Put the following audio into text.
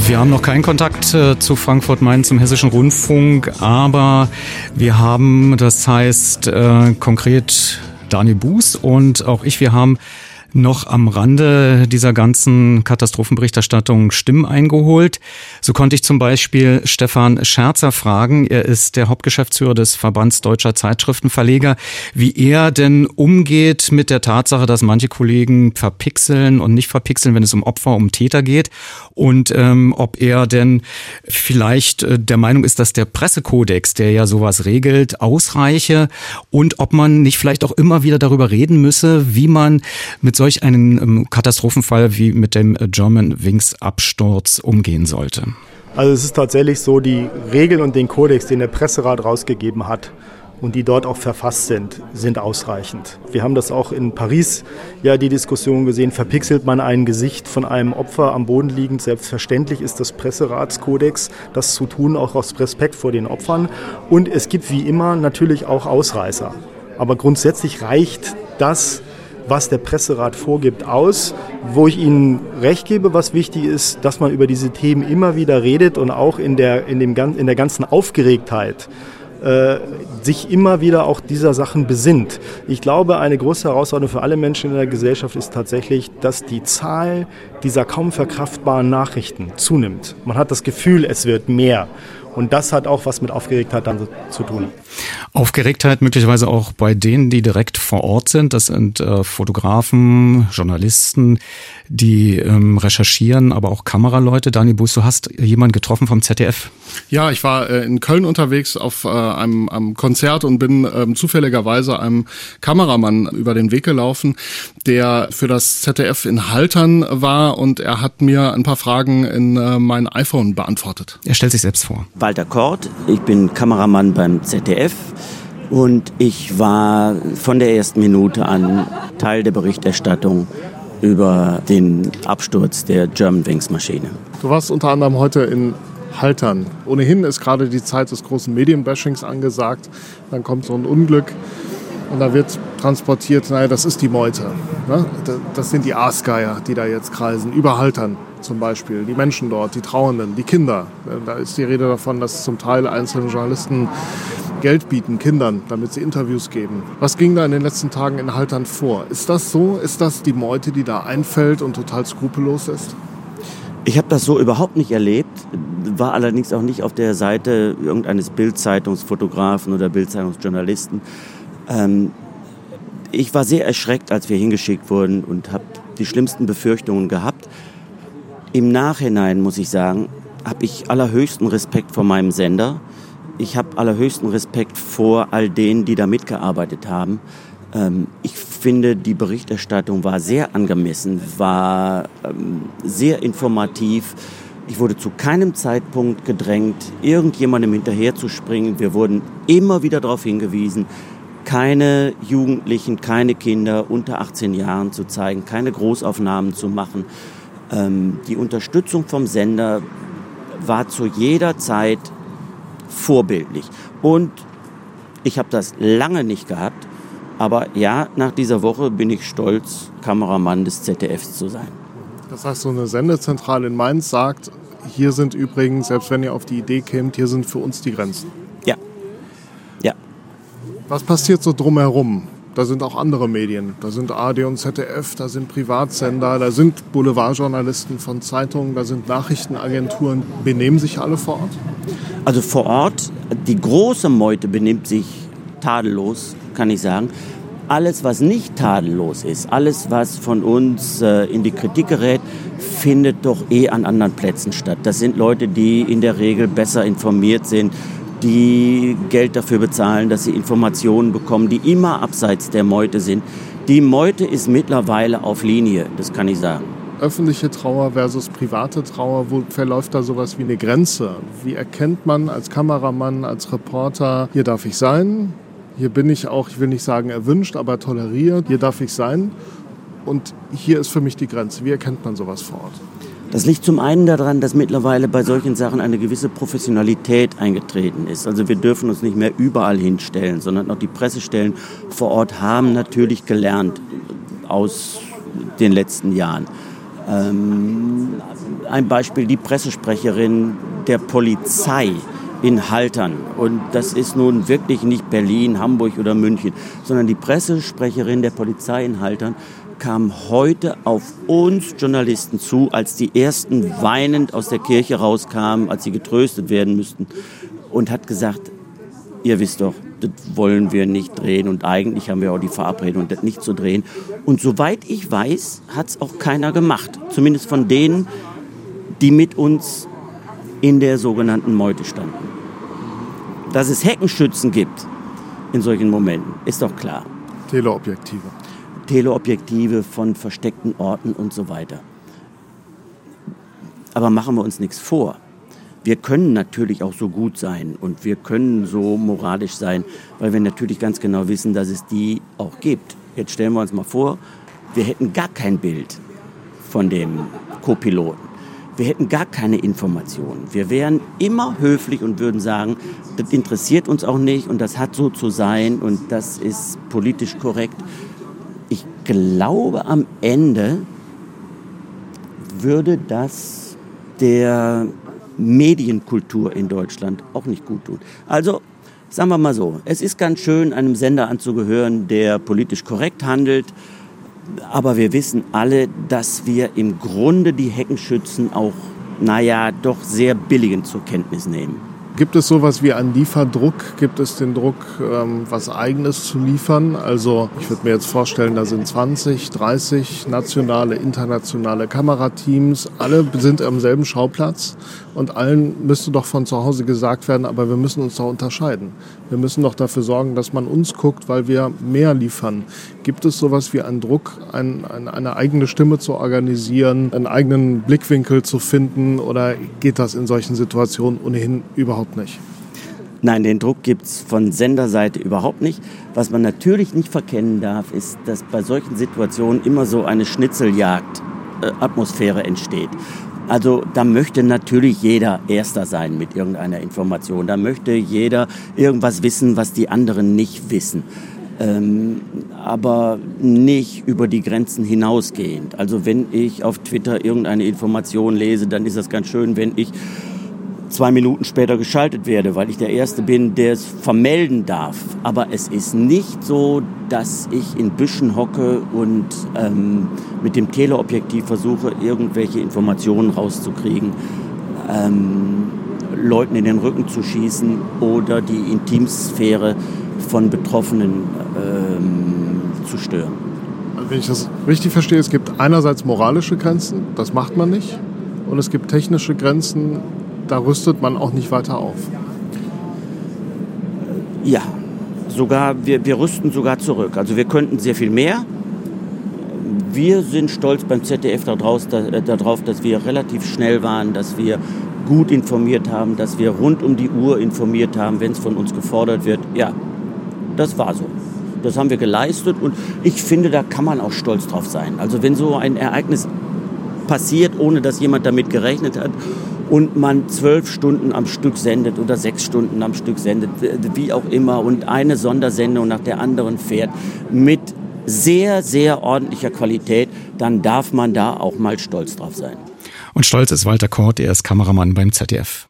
Wir haben noch keinen Kontakt zu Frankfurt-Main zum Hessischen Rundfunk, aber wir haben, das heißt konkret Daniel Buß und auch ich, wir haben noch am Rande dieser ganzen Katastrophenberichterstattung Stimmen eingeholt. So konnte ich zum Beispiel Stefan Scherzer fragen, er ist der Hauptgeschäftsführer des Verbands Deutscher Zeitschriftenverleger, wie er denn umgeht mit der Tatsache, dass manche Kollegen verpixeln und nicht verpixeln, wenn es um Opfer, um Täter geht, und ob er denn vielleicht der Meinung ist, dass der Pressekodex, der ja sowas regelt, ausreiche, und ob man nicht vielleicht auch immer wieder darüber reden müsse, wie man mit solch einen Katastrophenfall wie mit dem Germanwings Absturz umgehen sollte. Also es ist tatsächlich so, die Regeln und den Kodex, den der Presserat rausgegeben hat und die dort auch verfasst sind ausreichend. Wir haben das auch in Paris ja die Diskussion gesehen, verpixelt man ein Gesicht von einem Opfer am Boden liegend. Selbstverständlich ist das Presseratskodex, das zu tun, auch aus Respekt vor den Opfern. Und es gibt wie immer natürlich auch Ausreißer. Aber grundsätzlich reicht das, was der Presserat vorgibt, aus. Wo ich Ihnen recht gebe, was wichtig ist, dass man über diese Themen immer wieder redet und auch in der ganzen Aufgeregtheit sich immer wieder auch dieser Sachen besinnt. Ich glaube, eine große Herausforderung für alle Menschen in der Gesellschaft ist tatsächlich, dass die Zahl dieser kaum verkraftbaren Nachrichten zunimmt. Man hat das Gefühl, es wird mehr. Und das hat auch was mit Aufgeregtheit dann zu tun. Aufgeregtheit möglicherweise auch bei denen, die direkt vor Ort sind. Das sind Fotografen, Journalisten, die recherchieren, aber auch Kameraleute. Daniel Buß, du hast jemanden getroffen vom ZDF. Ja, ich war in Köln unterwegs auf einem Konzert und bin zufälligerweise einem Kameramann über den Weg gelaufen, der für das ZDF in Haltern war, und er hat mir ein paar Fragen in mein iPhone beantwortet. Er stellt sich selbst vor. Walter Kort, ich bin Kameramann beim ZDF und ich war von der ersten Minute an Teil der Berichterstattung über den Absturz der Germanwings-Maschine. Du warst unter anderem heute in Haltern. Ohnehin ist gerade die Zeit des großen Medienbashings angesagt. Dann kommt so ein Unglück und da wird transportiert, naja, das ist die Meute. Ne? Das sind die Aasgeier, die da jetzt kreisen, über Haltern zum Beispiel. Die Menschen dort, die Trauernden, die Kinder. Da ist die Rede davon, dass zum Teil einzelne Journalisten Geld bieten, Kindern, damit sie Interviews geben. Was ging da in den letzten Tagen in Haltern vor? Ist das so? Ist das die Meute, die da einfällt und total skrupellos ist? Ich habe das so überhaupt nicht erlebt, war allerdings auch nicht auf der Seite irgendeines Bild-Zeitungsfotografen oder Bild-Zeitungsjournalisten. Ich war sehr erschreckt, als wir hingeschickt wurden, und habe die schlimmsten Befürchtungen gehabt. Im Nachhinein, muss ich sagen, habe ich allerhöchsten Respekt vor meinem Sender. Ich habe allerhöchsten Respekt vor all denen, die da mitgearbeitet haben. Ich finde, die Berichterstattung war sehr angemessen, war sehr informativ. Ich wurde zu keinem Zeitpunkt gedrängt, irgendjemandem hinterherzuspringen. Wir wurden immer wieder darauf hingewiesen, keine Jugendlichen, keine Kinder unter 18 Jahren zu zeigen, keine Großaufnahmen zu machen. Die Unterstützung vom Sender war zu jeder Zeit vorbildlich. Und ich habe das lange nicht gehabt. Aber ja, nach dieser Woche bin ich stolz, Kameramann des ZDFs zu sein. Das heißt, so eine Sendezentrale in Mainz sagt, hier sind übrigens, selbst wenn ihr auf die Idee kämt, hier sind für uns die Grenzen. Ja. Ja. Was passiert so drumherum? Da sind auch andere Medien. Da sind ARD und ZDF, da sind Privatsender, da sind Boulevardjournalisten von Zeitungen, da sind Nachrichtenagenturen. Benehmen sich alle vor Ort? Also vor Ort, die große Meute benimmt sich tadellos, kann ich sagen. Alles, was nicht tadellos ist, alles, was von uns in die Kritik gerät, findet doch an anderen Plätzen statt. Das sind Leute, die in der Regel besser informiert sind, die Geld dafür bezahlen, dass sie Informationen bekommen, die immer abseits der Meute sind. Die Meute ist mittlerweile auf Linie, das kann ich sagen. Öffentliche Trauer versus private Trauer, wo verläuft da sowas wie eine Grenze? Wie erkennt man als Kameramann, als Reporter, hier darf ich sein, hier bin ich auch, ich will nicht sagen erwünscht, aber toleriert, hier darf ich sein und hier ist für mich die Grenze. Wie erkennt man sowas vor Ort? Das liegt zum einen daran, dass mittlerweile bei solchen Sachen eine gewisse Professionalität eingetreten ist. Also wir dürfen uns nicht mehr überall hinstellen, sondern auch die Pressestellen vor Ort haben natürlich gelernt aus den letzten Jahren. ein Beispiel, die Pressesprecherin der Polizei in Haltern. Und das ist nun wirklich nicht Berlin, Hamburg oder München, sondern die Pressesprecherin der Polizei in Haltern kam heute auf uns Journalisten zu, als die ersten weinend aus der Kirche rauskamen, als sie getröstet werden müssten, und hat gesagt, ihr wisst doch, das wollen wir nicht drehen und eigentlich haben wir auch die Verabredung, das nicht zu drehen. Und soweit ich weiß, hat es auch keiner gemacht, zumindest von denen, die mit uns in der sogenannten Meute standen. Dass es Heckenschützen gibt in solchen Momenten, ist doch klar. Teleobjektive von versteckten Orten und so weiter. Aber machen wir uns nichts vor. Wir können natürlich auch so gut sein und wir können so moralisch sein, weil wir natürlich ganz genau wissen, dass es die auch gibt. Jetzt stellen wir uns mal vor, wir hätten gar kein Bild von dem Co-Piloten. Wir hätten gar keine Informationen. Wir wären immer höflich und würden sagen, das interessiert uns auch nicht und das hat so zu sein und das ist politisch korrekt. Ich glaube, am Ende würde das der Medienkultur in Deutschland auch nicht gut tun. Also, sagen wir mal so, es ist ganz schön, einem Sender anzugehören, der politisch korrekt handelt, aber wir wissen alle, dass wir im Grunde die Heckenschützen auch, doch sehr billigend zur Kenntnis nehmen. Gibt es sowas wie einen Lieferdruck? Gibt es den Druck, was Eigenes zu liefern? Also ich würde mir jetzt vorstellen, da sind 20, 30 nationale, internationale Kamerateams. Alle sind am selben Schauplatz und allen müsste doch von zu Hause gesagt werden, aber wir müssen uns doch unterscheiden. Wir müssen doch dafür sorgen, dass man uns guckt, weil wir mehr liefern. Gibt es sowas wie einen Druck, eine eigene Stimme zu organisieren, einen eigenen Blickwinkel zu finden oder geht das in solchen Situationen ohnehin überhaupt nicht? Nein, den Druck gibt es von Senderseite überhaupt nicht. Was man natürlich nicht verkennen darf, ist, dass bei solchen Situationen immer so eine Schnitzeljagd-Atmosphäre entsteht. Also da möchte natürlich jeder Erster sein mit irgendeiner Information. Da möchte jeder irgendwas wissen, was die anderen nicht wissen. Aber nicht über die Grenzen hinausgehend. Also wenn ich auf Twitter irgendeine Information lese, dann ist das ganz schön, wenn ich 2 Minuten später geschaltet werde, weil ich der Erste bin, der es vermelden darf. Aber es ist nicht so, dass ich in Büschen hocke und mit dem Teleobjektiv versuche, irgendwelche Informationen rauszukriegen, Leuten in den Rücken zu schießen oder die Intimsphäre von Betroffenen zu stören. Wenn ich das richtig verstehe, es gibt einerseits moralische Grenzen, das macht man nicht, und es gibt technische Grenzen, da rüstet man auch nicht weiter auf. Ja, wir rüsten sogar zurück. Also wir könnten sehr viel mehr. Wir sind stolz beim ZDF darauf, dass wir relativ schnell waren, dass wir gut informiert haben, dass wir rund um die Uhr informiert haben, wenn es von uns gefordert wird. Ja, das war so. Das haben wir geleistet und ich finde, da kann man auch stolz drauf sein. Also wenn so ein Ereignis passiert, ohne dass jemand damit gerechnet hat, und man 12 Stunden am Stück sendet oder 6 Stunden am Stück sendet, wie auch immer, und eine Sondersendung nach der anderen fährt mit sehr, sehr ordentlicher Qualität, dann darf man da auch mal stolz drauf sein. Und stolz ist Walter Kort, er ist Kameramann beim ZDF.